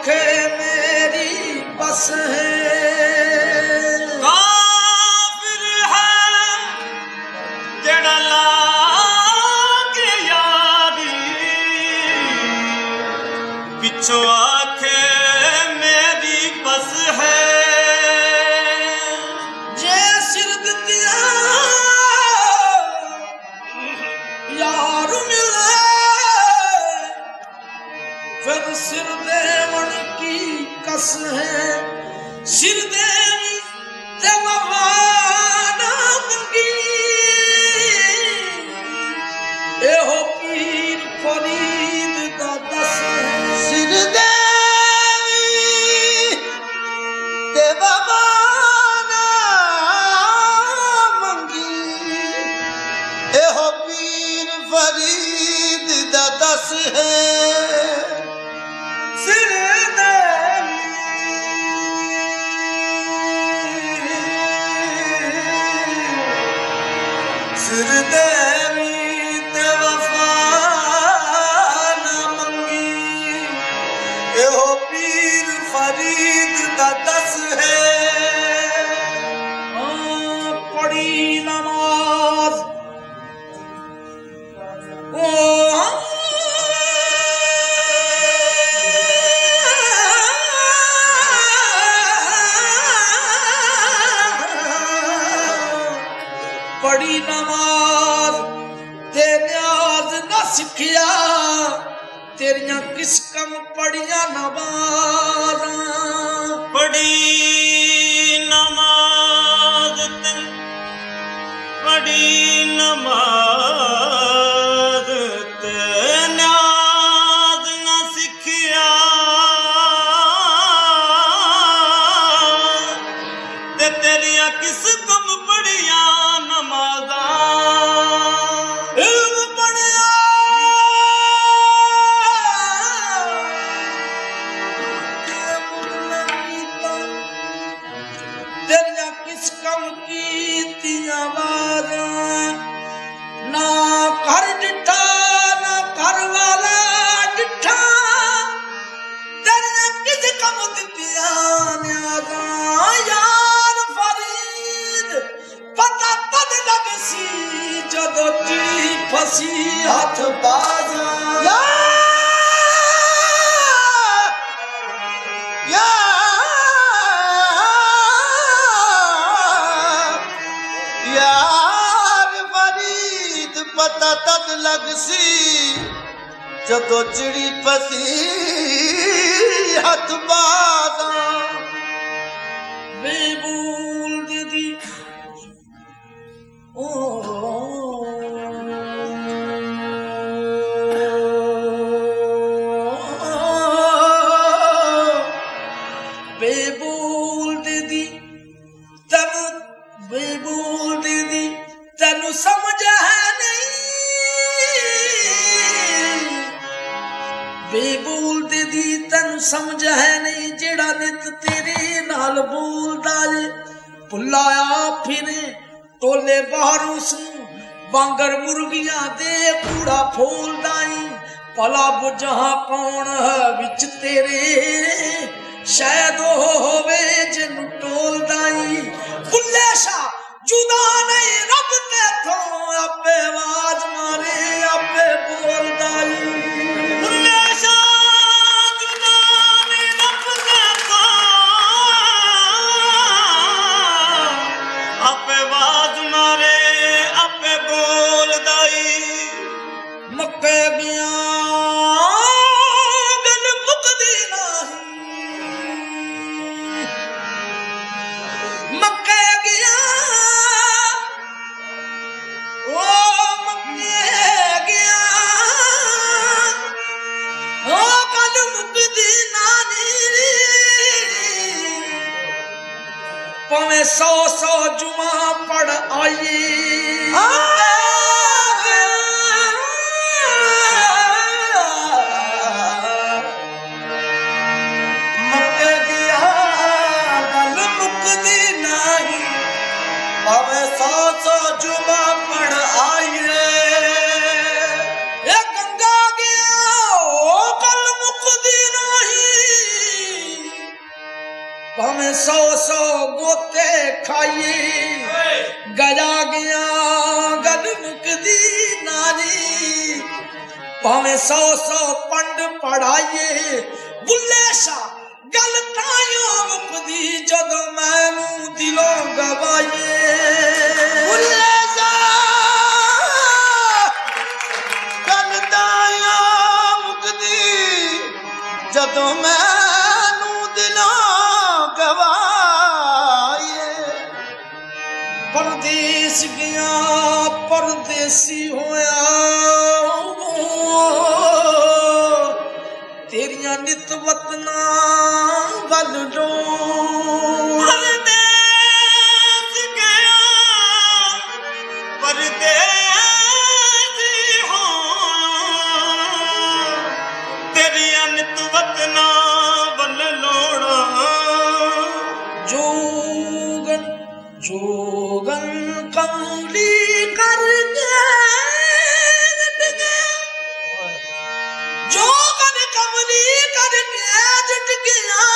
आखे मेरी बस है। काफिर है जेड़ा लागे यारी पिछो आखे मेरी बस है। जे सिर दिया यार मिले फिर सिर देवन की कस है। सिर देवी ते वफा ना मंगी एहो पीर फरीद दा दस है। सिर देवी ते वफा ना मंगी एहो पीर फरीद दा दस है। सिर देवी ते वफा ना मंगी एहो पीर फरीद दा दस है। पढ़ी नमाज ओ पढ़ी नमाज ते न्याज न सिखिया तेरिया किस कम पढ़िया नमाज। पढ़ी नमाज पढ़ी नमाज ते न्याज न सिखिया ते तेरिया किस कम पढ़िया नमाजा। इल्म पढ़िया तेरिया किस कम की आवाजा। ना घर डिठा ना घर वाला डिठा तेरिया किस कम दितिया न्याजा। यार फरीद पता तद लग सी जदों चिड़ी फसी हथ बाजा। यार फरीद पता तद लग सी जदों चिड़ी फसी हथ बाजा। बेबूल दीदी ओ बेबूल दीदी तेनू बेबूल दीदी तेनू समझ है नहीं। बेबूल दीदी तेनू समझ है नहीं जेड़ा नित तेरे नाल बोलदा जे भुलाया फिरे टोले बाहरों सू बांगर मुर्गियां दे कूड़ा फोलदाई। भला बुझा कौन है विच तेरे शायद वो होवे जिन टोलदाई। बुल्ले शाह जुदा नहीं रब ते थो आपे आवाज मारे आपे बोलदाई। बुल्ले शाह जुदा नहीं रब ते थो आपे आवाज मारे आपे बोलदाई। मक्के गया गल मुकदी नहीं। मक्के गया ओ मक्के गया ओ गल मुकदी नहीं। पवे 100 जुमा पढ़ आई जुमा पढ़ आई रे गंगा गया ओ कल मुकदी नहीं। गोते खाइए गया गया गल मुकदी नारी भावे 100 पंड पढ़ाइए बुल्ले शाह गल तायो मुकदी जदों मैनू दिलों गवाइए बुल्ले शाह गल तायो मुकदी जदों मैनू दिलों गवाइए परदेस गया परदेसी होया तेरियां नित वतना वल परदेस गया परदेसी हो तेरियां नित वतना वल लोड़ा जोगन जोगन कमली करके जोगन कमली करके जट गया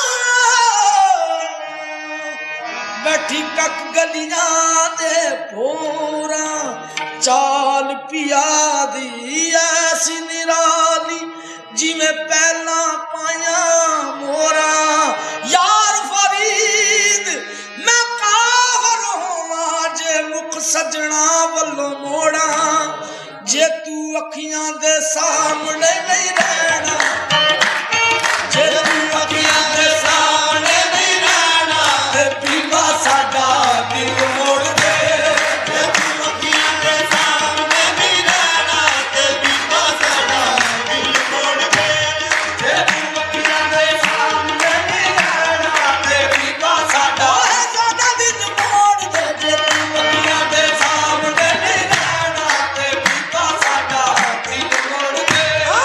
बैठी कक गलियां दे पोरा चाल पिया दी ऐसी निराली जिवें पहला पाया मोरा यार फरीद मैं काहर होवां जे मुख सजना वल्लों मोड़ा जे तू अखियां दे सामने नहीं रहना जे तू अखियां दे सामने नहीं रहना ते पीवा साडा दिल मोड़ दे जे तू अखियां दे सामने नहीं रहना ते पीवा साडा दिल मोड़ दे जे तू अखियां दे सामने नहीं रहना ते पीवा साडा दिल मोड़ दे जे तू अखियां दे सामने नहीं रहना ते पीवा साडा दिल मोड़ दे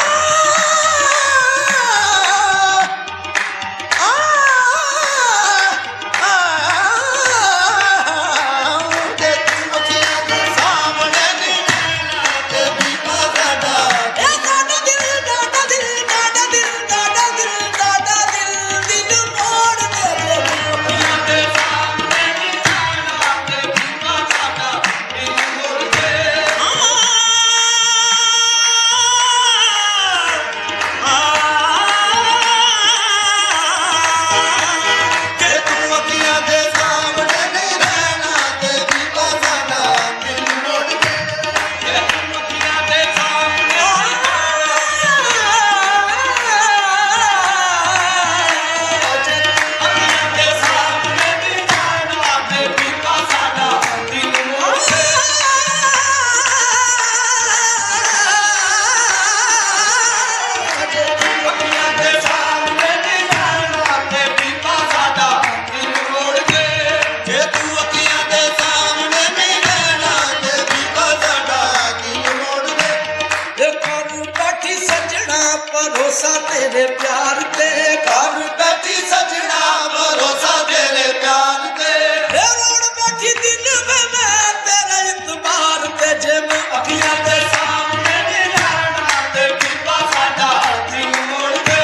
भरोसा तेरे प्यार पे घर बैठी सजना भरोसा तेरे प्यार पे रोड बैठी दिल में मैं तेरे इतबार पे जे मैं अखियां दे सामने नहीं रहना ते पीवा साडा दिल मोड़ दे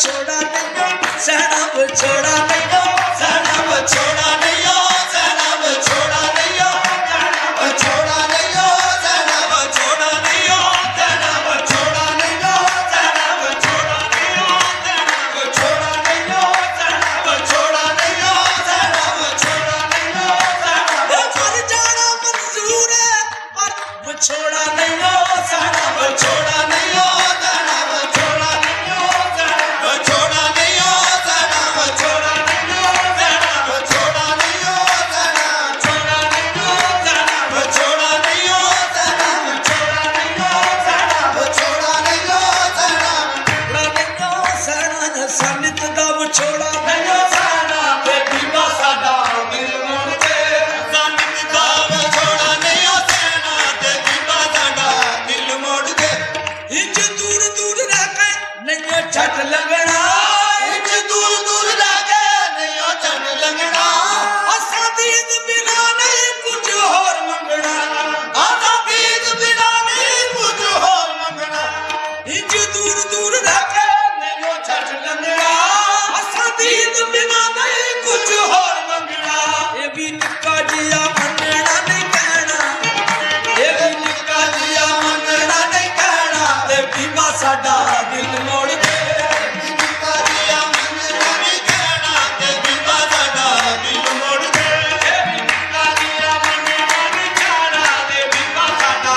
ਵਿਛੋੜਾ ਨਹੀਂ ਸਹਿਣਾ ਵਿਛੋੜਾ ਨਹੀਂ ਸਹਿਣਾ ਵਿਛੋੜਾ ਨਹੀਂ ਸਹਿਣਾ ਵਿਛੋੜਾ ਨਹੀਂ ਵਿਛੋੜਾ ਨਹੀਂ ਸਹਿਣਾ ਵਿਛੋੜਾ ਨਹੀਂ ਸਹਿਣਾ ਵਿਛੋੜਾ ਨਹੀਂ ਸਹਿਣਾ ਵਿਛੋੜਾ ਨਹੀਂ ਵਿਛੋੜਾ ਨਹੀਂ ਸਹਿਣਾ ਵਿਛੋੜਾ ਨਹੀਂ ਸਹਿਣਾ ਵਿਛੋੜਾ ਨਹੀਂ ਮਰ ਜਾਣਾ ਮਨਜ਼ੂਰ ਹੈ ਪਰ ਵਿਛੋੜਾ ਨਹੀਂ ਸਹਿਣਾ ਵਿਛੋੜਾ ਨਹੀਂ ਸਹਿਣਾ ਵਿਛੋੜਾ ਨਹੀਂ ਵਿਛੋੜਾ ਨਹੀਂ ਸਹਿਣਾ ਵਿਛੋੜਾ ਨਹੀਂ ਸਹਿਣਾ ਵਿਛੋੜਾ ਨਹੀਂ ਸਹਿਣਾ ਵਿਛੋੜਾ ਨਹੀਂ ਸਹਿਣਾ ਵਿਛੋੜਾ ਨਹੀਂ ਸਹਿਣਾ ਵਿਛੋੜਾ ਨਹੀਂ ਸਹਿਣਾ ਸੰਨਿਤ ਦਾ ਵਿਛੋੜਾ ਨਹੀਂ ਸਹਿਣਾ ਤੇ ਬੀਬਾ ਸਾਡਾ ਦਿਲ ਮੋੜ ਕੇ ਸੰਨਿਤ ਦਾ ਵਿਛੋੜਾ ਨਹੀਂ ਸਹਿਣਾ ਤੇ ਬੀਬਾ ਸਾਡਾ ਦਿਲ ਮੋੜ ਕੇ ਇੰਜ ਦੂਰ ਦੂਰ ਰਹਿ ਕੇ ਨਹੀਂ ਛੱਡ ਲੰਘਣਾ ਇੰਜ ਦੂਰ ਦੂਰ ਰਹਿ ਕੇ ਨਹੀਂ ਛੱਡ ਲੰਘਣਾ ਅਸਾਂ ਦੀਦ ਬਿਨਾ ਨਹੀਂ ਕੁਝ ਹੋਰ ਮੰਗਣਾ ਆਸਾ ਦੀਦ ਬਿਨਾ ਨਹੀਂ ਕੁਝ ਹੋਰ ਮੰਗਣਾ ਇੰਜ ਦੂਰ ਦੂਰ ਰਹਿ ਕੇ ਨਹੀਂ ਛੱਡ ਲੰਘਣਾ ਅਸਾਂ ਦੀਦ ਬਿਨਾ ਨਹੀਂ ਕੁਝ ਹੋਰ ਮੰਗਣਾ ਇਹ ਵੀ ਨਿੱਕਾ ਜਿਹਾ ਮੰਨਣਾ ਨਹੀਂ ਕਹਿਣਾ ਇਹ ਵੀ ਨਿੱਕਾ ਜਿਹਾ ਮੰਨਣਾ ਨਹੀਂ ਕਹਿਣਾ ਤੇ ਬੀਬਾ ਸਾਡਾ ਦਿਲ ਮੋੜ ਕੇ ਨਿੱਕਾ ਜਿਹਾ ਮੰਨਣਾ ਨਹੀਂ ਕਹਿਣਾ ਤੇ ਬੀਬਾ ਸਾਡਾ ਦਿਲ ਮੋੜ ਕੇ ਇਹ ਵੀ ਨਿੱਕਾ ਜਿਹਾ ਮੰਨਣਾ ਨਹੀਂ ਕਹਿਣਾ ਤੇ ਬੀਬਾ ਸਾਡਾ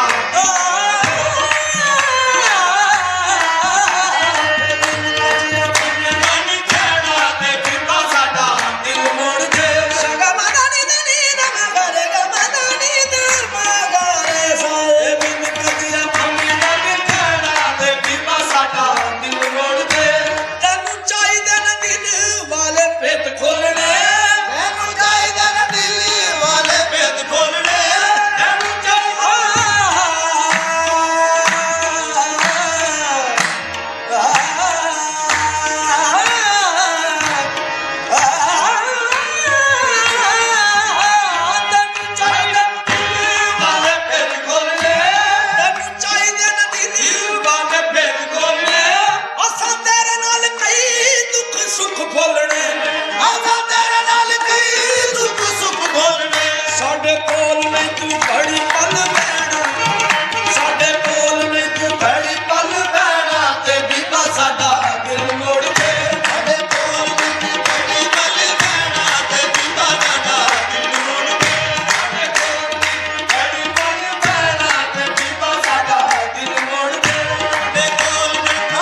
ਨਹੀਂ ਕਹਿਣਾ ਤੇ ਬੀਬਾ ਸਾਡਾ ਦਿਲ ਮੋੜ ਕੇ ਸਗਾ ਮਦਾ ਨੀ ਦਨੀ ਦਮ ਗਰੇ ਗ ਮਦਾ ਨੀ ਦਰ ਮਗਰੇ ਸਾਏ ਬਿਨ ਕਜਿਆ ਮੰਗਣਾ ਨਹੀਂ ਕਹਿਣਾ ਤੇ ਬੀਬਾ ਸਾਡਾ ਦਿਲ ਮੋੜ ਕੇ ਤੈਨੂੰ ਚਾਹੀਦੇ ਨੇ ਦਿਲ ਵਾਲੇ ਭੇਤ ਖੋਲਣੇ ਮੈਨੂੰ ਚਾਹੀਦਾ ਨਾ ਦਿਲ ਵਾਲੇ ਭੇਦ ਖੋਲਣੇ ਤੈਨੂੰ ਚਾਹੀਦਾ ਵਾਲੇ ਭੇਦ ਖੋਲਣੇ ਤੈਨੂੰ ਚਾਹੀਦੇ ਨੇ ਦਿਲ ਵਾਲੇ ਭੇਦ ਖੋਲਣੇ ਅਸਾਂ ਤੇਰੇ ਨਾਲ ਕਈ ਦੁੱਖ ਸੁੱਖ ਫੋਲਣੇ ਆਸਾ ਤੇਰੇ ਨਾਲ ਕਈ ਦੁੱਖ ਸੁੱਖ ਖੋਲਣੇ ਸਾਡੇ ਕੋਲ ਨਹੀਂ ਤੂੰ ਘੜੀ ਪਲ ਬਹਿਣਾ ਸਾਡੇ ਕੋਲ ਨਹੀਂ ਤੂੰ ਘੜੀ ਪਲ ਬਹਿਣਾ ਤੇ ਬੀਬਾ ਸਾਡਾ ਦਿਲ ਮੋੜ ਕੇ ਸਾਡੇ ਕੋਲ ਨਹੀਂ ਬੜੀ ਗੱਲ ਕਹਿਣਾ ਤੇ ਬੀਬਾ ਸਾਡਾ ਦਿਲ ਮੋੜ ਕੇ ਸਾਡੇ ਕੋਲ ਨਹੀਂ ਘੜੀ ਪਲ ਬਹਿਣਾ ਤੇ ਬੀਬਾ ਸਾਡਾ ਦਿਲ ਮੋੜ ਕੇ ਸਾਡੇ ਕੋਲ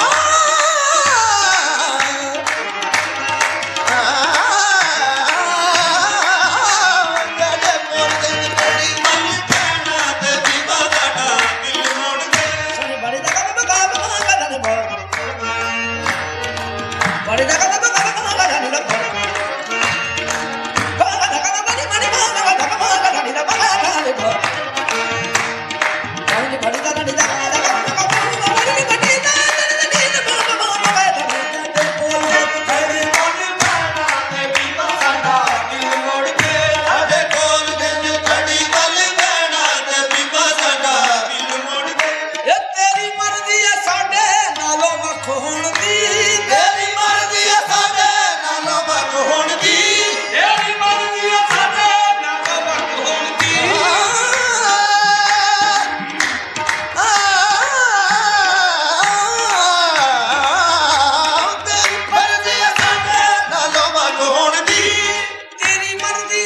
ਸਾਡੇ ਕੋਲ ਨਹੀਂ ਬੜੀ ਗੱਲ ਕਹਿਣਾ ਤੇ ਬੀਬਾ ਸਾਡਾ ਦਿਲ ਮੋੜ ਕੇ ਸੋਨੀ ਬੜੀ ਦਾ ਕੰਮ ਕਾ ਨਹੀਂ ਬੋ ਬੜੀ ਦਾ ਕੰਮ ਕਾ ਨਹੀਂ ਲੱਭ ਸਾਡੇ ਕੋਲ ਨਹੀਂ ਬੜੀ ਗੱਲ ਕਹਿਣਾ ਤੇ ਬੀਬਾ ਸਾਡਾ ਦਿਲ ਮੋੜ ਕੇ ਤੇਰੀ ਮਰਜ਼ੀ ਹੈ ਸਾਡੇ ਨਾਲੋਂ ਵੱਖ ਹੋਣ ਦੀ ਤੇਰੀ ਮਰਜ਼ੀ ਹੈ ਸਾਡੇ ਨਾਲੋਂ ਵੱਖ ਹੋਣ ਦੀ ਤੇਰੀ ਮਰਜ਼ੀ ਹੈ ਸਾਡੇ ਨਾਲੋਂ ਵੱਖ ਹੋਣ ਦੀ ਤੇਰੀ ਮਰਜ਼ੀ ਹੈ ਸਾਡੇ ਨਾਲੋਂ ਵੱਖ ਹੋਣ ਦੀ ਤੇਰੀ ਮਰਜ਼ੀ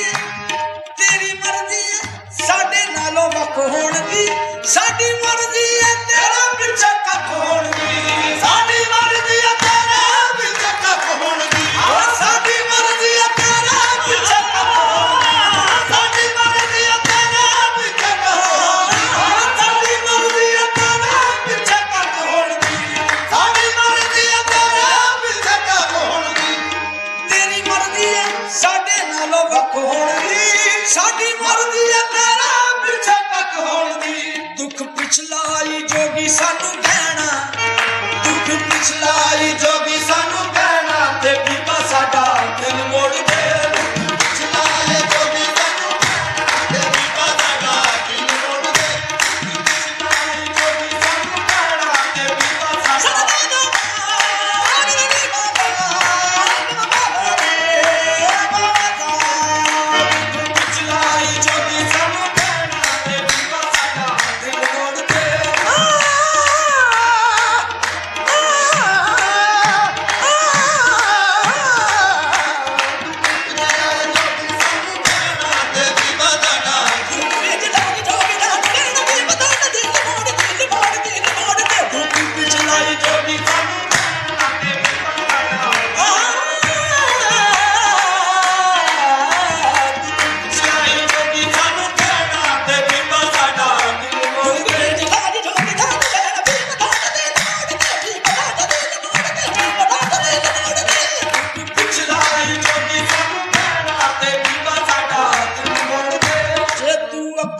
ਹੈ ਸਾਡੇ ਨਾਲੋਂ ਵੱਖ ਹੋਣ ਦੀ ਸਾਡੀ ਮਰਜ਼ੀ ਹੈ ਤੇਰਾ ਪਿੱਛੇ ਕੱਖ ਹੋਣ ਦੀ ਸਾਡੀ ਮਰਜ਼ੀ ਹੈ ਤੇਰੇ ਵਿੱਚ ਕੱਖ ਹੋਣ ਦੀ ਸਾਡੀ ਮਰਜ਼ੀ ਹੈ ਤੇਰਾ ਪਿੱਛੇ ਕੱਖ ਹੋਣ ਦੀ ਸਾਡੀ ਮਰਜ਼ੀ ਹੈ ਤੇਰੇ ਵਿੱਚ ਕੱਖ ਹੋਣ ਦੀ ਸਾਡੀ ਮਰਜ਼ੀ ਹੈ ਤੇਰਾ ਪਿੱਛੇ ਕੱਖ ਹੋਣ ਦੀ ਸਾਡੀ ਮਰਜ਼ੀ ਹੈ ਤੇਰੇ ਵਿੱਚ ਕੱਖ ਹੋਣ ਦੀ ਤੇਰੀ ਮਰਜ਼ੀ ਹੈ ਸਾਡੇ ਨਾਲੋਂ ਵੱਖ ਹੋਣ ਦੀ ਸਾਡੀ ਮਰਜ਼ੀ ਹੈ ਤੇਰਾ ਪਿੱਛੇ ਕੱਖ ਹੋਣ ਦੀ ਦੁੱਖ ਪਿਛਲਾ ਹੀ ਜੋਗੀ ਸਾਨੂੰ ਕਹਿਣਾ ਦੁੱਖ ਪਿਛਲਾ ਹੀ ਜੋਗੀ ਸਾਨੂੰ ਕਹਿਣਾ ਤੇ ਬੀਬਾ ਸਾਡਾ ਦਿਲ ਮੋੜ ਕੇ ਚਲਾਏ ਜੋ ਵੀ ਸਾਨੂੰ ਤੇ ਬੀਬਾ ਸਾਡਾ ਦਿਲ ਮੋੜ ਦੇ ਜੋਗੀ ਸਾਨੂੰ ਕਹਿਣਾ ਤੇ ਬੀਬਾ ਸਾਡਾ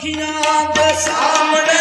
ਅੱਖੀਆਂ ਦੇ ਸਾਹਮਣੇ